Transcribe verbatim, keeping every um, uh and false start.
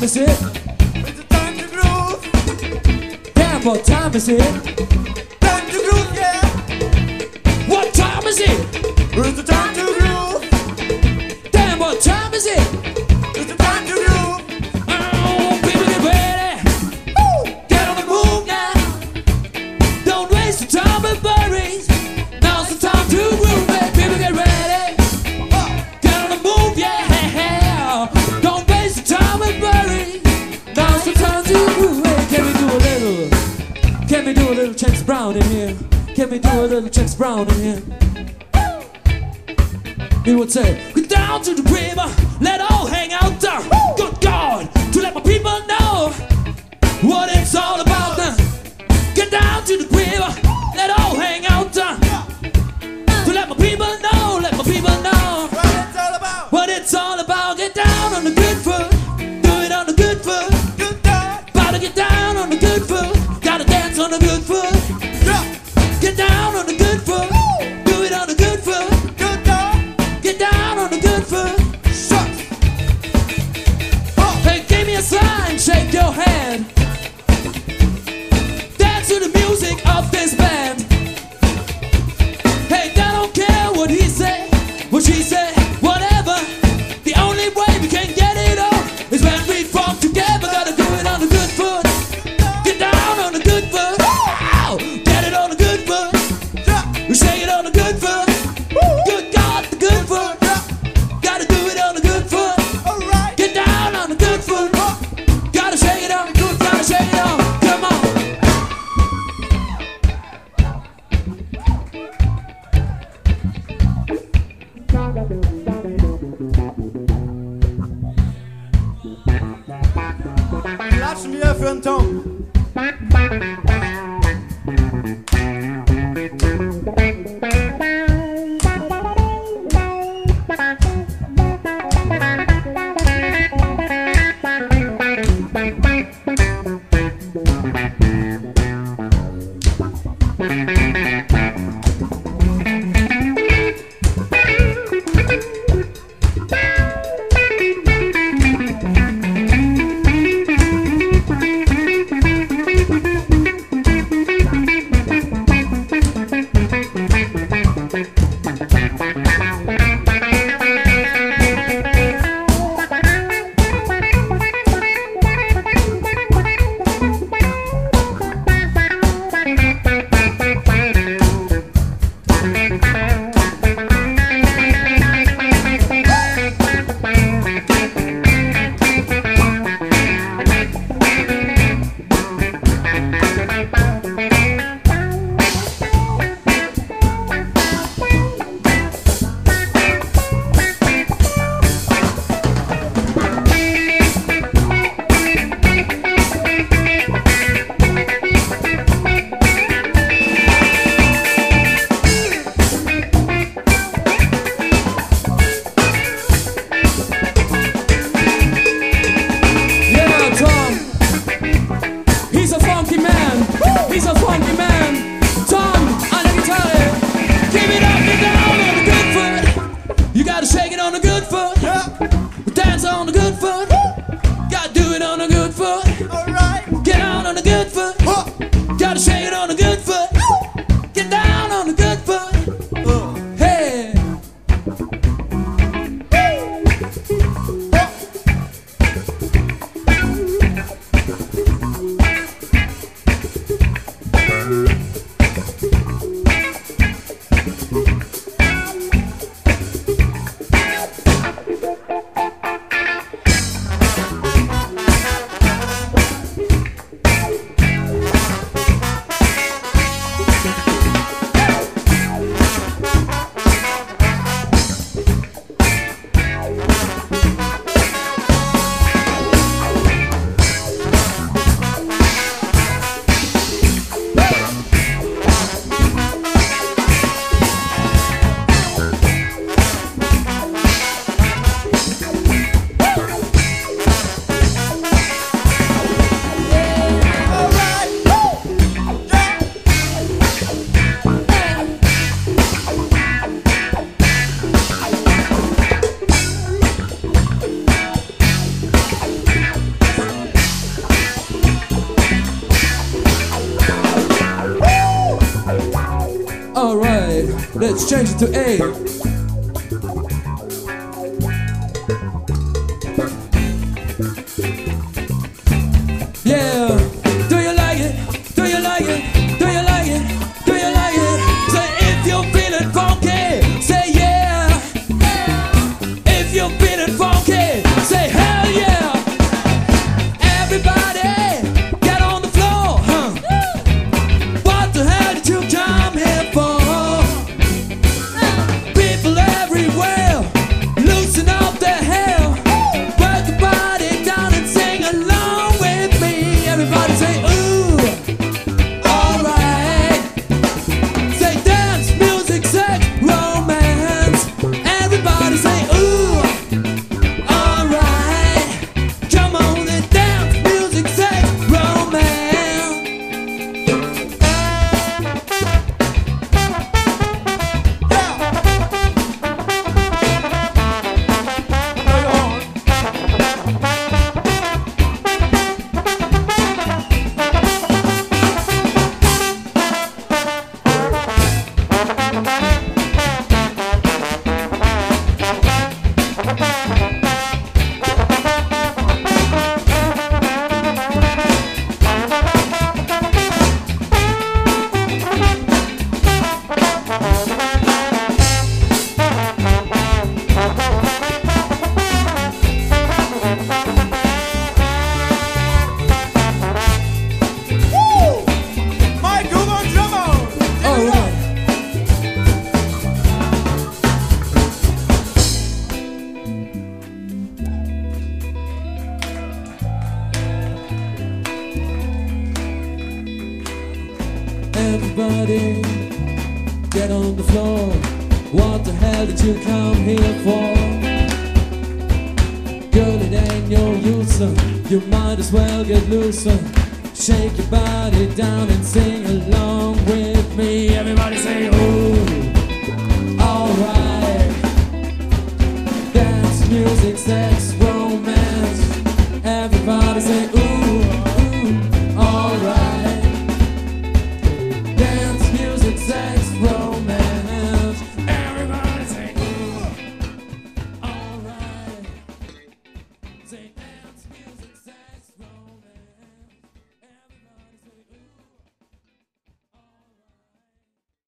is it? It's the time to groove. Damn, what time is it? Time to groove, yeah. What time is it? It's the time to groove. Damn, what time is it? It's the time to groove. Oh, people get ready. Woo! Get on the move now. Don't waste the time with worries. Now's the time to groove it. People get ready. Get on the move, yeah. Don't waste the time with worries. Now's the time to groove it. Can we do a little? Can we do a little James Brown in here? Can we do a little James Brown in here? He would say, get down to the river, let all hang out there. Good God, to let my people know what it's all about now. Get down to the river, let all hang out there. To let my people know, let my people know What it's all about. what it's all about. Get down on the good foot, do it on the good foot. Good time. About to get down on the good foot, gotta dance on the good foot. Yeah. Get down on the good foot, do it on the good foot. Good time. Get down on the good foot. Shucks. Hey, give me a sign, shake your hand. Dance to the music of this band. Hey, I don't care what he said, what she said, whatever. The only way we can get it on is when we form together. Gotta do it on the good foot. Get down on the good foot. Ow! Get it on the good foot. Yeah. We shake it on the good foot. Good God, the good foot. Gotta do it on the good foot. All right. Get down on the good foot. Gotta shake it on the good, gotta shake it on. Come on. Klatschen wir für einen Tom. let's change it to A. Yeah, do you like it? Do you like it? Do you like it? Do you like it? Say if you're feeling funky, say yeah. If you're feeling funky, say hell yeah. Everybody, get on the floor, huh? What the hell did you come here for? People everywhere, loosen up their hair. Work the body down and sing along with me. Everybody say ooh, alright. Say dance, music, sex, romance. Everybody say ooh, alright. Come on and dance, music, sex, romance. Mike, come on, drummer. Alright. Everybody, get on the floor. What the hell did you come here for? Girl, it ain't no use. You might as well get looser. Shake your body down and sing along with me. Everybody say ooh, alright. Dance, music, sex, romance. Everybody say ooh, ooh, alright. Dance, music, sex, romance. Everybody say ooh, alright. Say